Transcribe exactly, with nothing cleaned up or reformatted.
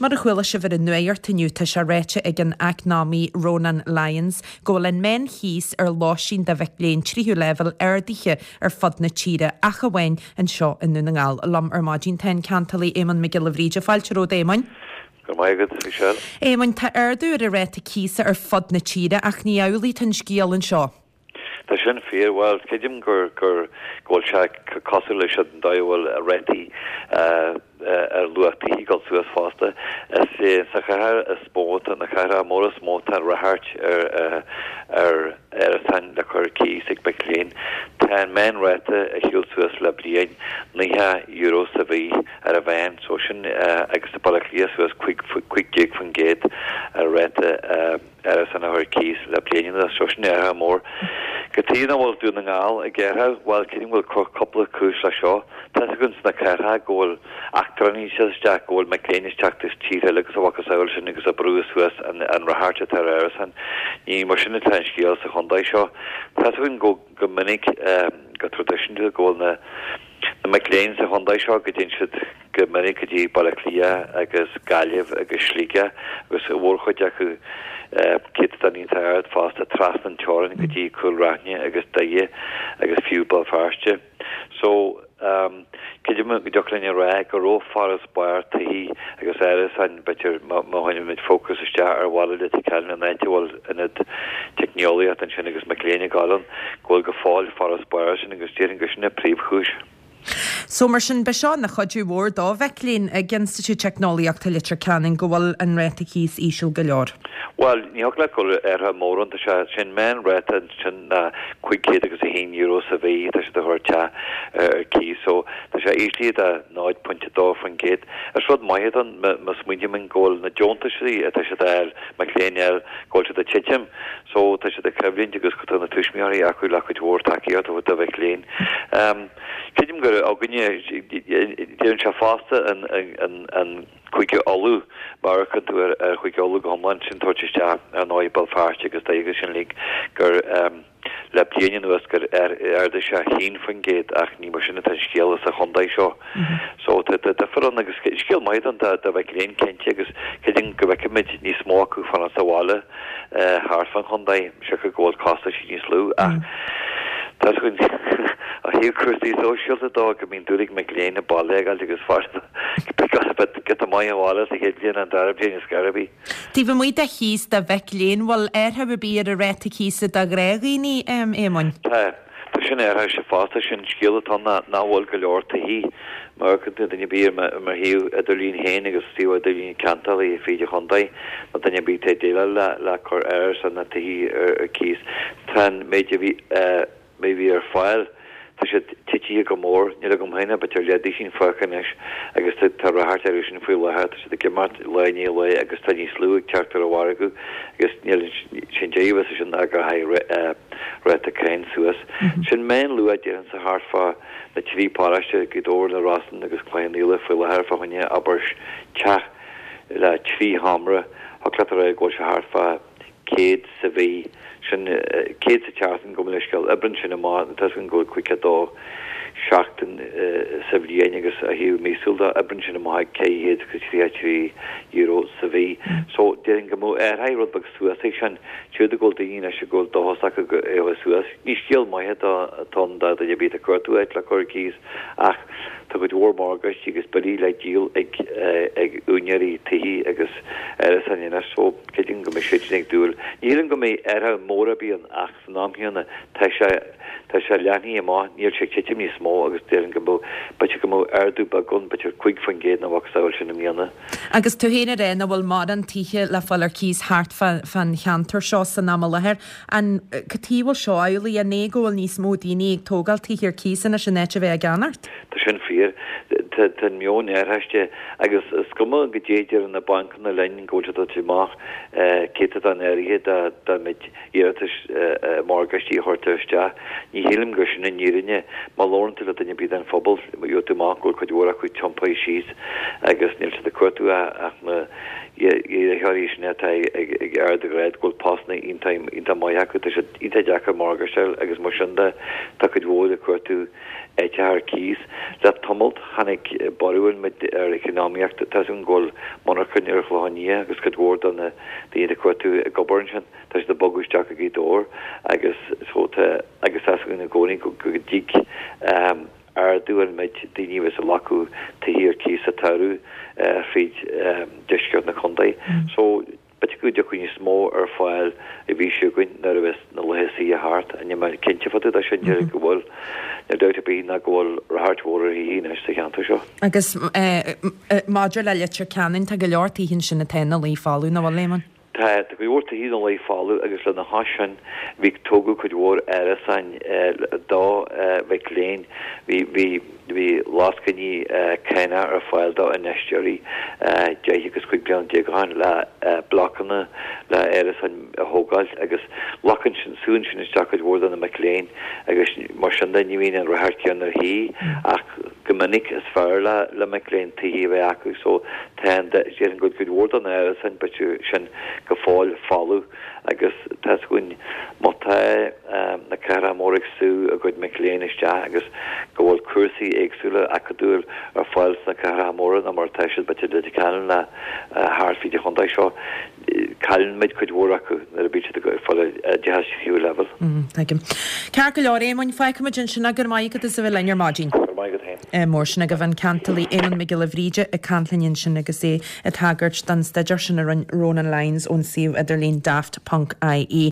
mar a chhuiile se bhar an nuir taniuta se réite ag an agnámí Ronan Lyons ggóil an men híos ar láisín de bheith léon tríú level airdiche ar fod na tíre a chahhain an seo in nuna ngáil lam ar mádín ten cantalí éman me gilhríide fáilte ró émain. Go maigad, Michelle. Émain tá ardú ar a réite císa ar fod na tíre ach ní eolaí tan scíal an seo. Tá sin fear well ceidim gur gur ghil se cosú lei an dahfuil a rétí ar luachtaí gáil suas fásta is sa chahar a smót na chahar mór a smót a rathart ar ar ar a san le chur cí sig beléin tá men réite a hiúil suas le bliain níthe euro sa bhí ar a bhain so sin agus a bailachlia suas quick quick gig fan géad a réite ar a san a chur cís le bliain a so sin ar mór Katina will do the ngal again. Well, Katina will cook a couple of cruise la show. Tasiguns na cara goal actor and he says Jack goal McLean is Jack this cheetah like a walk a soul and a Bruce West and and Raharta Terraris and he machine attention skills a Hyundai show. Tasiguns go go minic um got tradition to the goal na the McLean's a Hyundai show get should go minic di Balaklia agus Galiev agus Schliga agus work Jack Kit dan niet uit vast a trast an choran go dí cool rane agus daie agus fiú bal farste. So um kid mu jolin ra go ro forest bar tahí agus er an better mohain mit focus is ar wall dit kan an wal in het technology an sin agus McLean galon go go fall forest bar sin agus steering go sin príomhchúis. So mar sin be seán na chodú mór dá bhelín ag Institute Technoliaachta litir canan go bhfuil an réite cís ísisiil go leor. Well, níoch le go ar a mór an se sin men réite sin chuigcéad agus a hén euro sa bhí tá sé de thuirte ar cí so tá sé íslíad a náid pointe dá fan géad ar srod maiad an mas muidimin ggóil na Johnta sí a tá sé ar McLean ggóil se de titim so tá sé de creblín agus go na tuismiarí acu le chuid hór takeíart a bhd a bheitléin. Cidim gur á gunne déann se fásta an an an chuige olú mar chu ar chuige olú gomlan sin tuirte ar náid Belfast agus daige sin lí gur le blianain was gur ar ar de se hín fan géad ach ní mar sinna tan scéal a Hyundai seo. So de foran agus scéal maid an de bheith léon cente agus cedin go bheith mid níos smó acu fan an saháile thar fan Hyundai se go ggóil costa sí níos lú ach That's when a hiú cuasí social a dog I mean dúrig McLean a ball legal agus farsta but get a mai wala a get blian an darab blian is garabí. Tí bh muid a híos de bheith léon bhil ar ha bí ar a réite císa a gréagaí um, émain. Tá Tá sin ar se fásta sin scéalatá náhil go leor tahí mar chun danne bí mar hiú idirlín héin agus tíú idirlín cantal í féidir Hyundai na danne bí té déile le le chur air san na tahí ar cís tá méidir bhí maybe ar fáil tá sé tití go mór ní gom héine bet ar leadí sin facanis agus tá rathart ar sin fuil lethe tá sé de gimart lení le agus tá ní slú teachtar a bhharagu agus níl sin déomh sin agur ha réit a céin suas sin mén luúa déan sa háfa na trípáiste go dóir na rasan agus chléinile fuil lethir fahaine aber teach le trí hamra a cletar a ggóil se háfa céad sa bhí sin céad sa teartan go leiscail ibrin sin má tas an ggóil cuiice dó seachtain sa bhíine agus a hiú mísúlda ibrin sin má céhéad go trí euro sa bhí so déan go mó ar haid bag suas sin siúd a ggóil daoine se ggóil dohaach go é suas ní scéal maithe atá da a bí a cuatú eit le chuir cís ach tá go dúór agus agus barí le díal ag ag úneirí taí agus ar san ina so cedin go mé sinig dúil ílan go mé ar móra bíon ach san námhianna tá Tá sé leanaí má níor sé titim ní smó agus déan go bó bete go mó ardú bagun bete chuig fan géad na bhaáil sin na mianana. Agus tú héine ré na bhfuil má an títhe le fáil ar cís háart fan cheantar seo san ná lethir an catíhil seoáilí a négóil níos mó daoine ag tógáil tíí ar císanna sin nete bheith a ganart. Tá sin fír tá mion airtheiste agus scuma go déidir an na bank na lein ggóte dat máach cé an airige da mit iiritas mórgastí hortuiste ní hélim go sin na nírinne má lánta le danne bí an fphobal jo máach go chuúra chu chompaí síos agus níl de cuatú ach na choéis net ag air de réid goil pasna intaim inta maiacu is ita deachar margasel agus mar sinnda tak it bhóla cuatú étear kís le tumult hannig barúin mit ar economiacht taún ggóil monarchan ar chláhaní agus go dhór an de cuatú gobornsin tas de bogusteach a gidór agus sóta agus asún na gcóning go go dig um, ar dúan meid daoine a lacu tahír cí a tarú frid deisceart na chundaí. So bet go de chuine smó ar fáil i bhí siúin nar bheits na lehesaí a hart a ne mar cinnte fatu a sin deir go bhil na deuta bí na ggóil raharthóir a híine sa cheanta seo. Agus maidir le litir ceann tá go leortaí hín sin na téna lí fáú na bhil léman. Tá go bhórta hí an lei fáú agus le na hasan bhí tógu chud mhór airasan dá bheith léin hí hí láscaní céine ar fáil dá in neisteí déith agus chuig brean déagán le blachanna le airasan a hógáil agus lachan sin súin sin isteach chud mhór an na léin agus mar sin daine hín an rathcean ar hí ach gomininic is fear le le léin taí bheith acu so tá sé an go chud mhór an airasan be sin go fáil fáú agus tasún mátá na cara mórrig sú a goid me léanaiste agus go bhfuil cuasaí éagsúla a goúil ar fáil na cara móra na mar teisi be de canan le háfií de chundaid seo cailn méid chuid mhór acu na a bíte go fáil de fiú level. Cear go leir émhain feicimiid sin gur maigad is a bhfuil lear mágin. Mór sin a go bhain cantalí éman me le bhríide a canlainn sin agus é a tagart dan staidir sin a Ronan Lyons ón siú idir lín daft punk I E.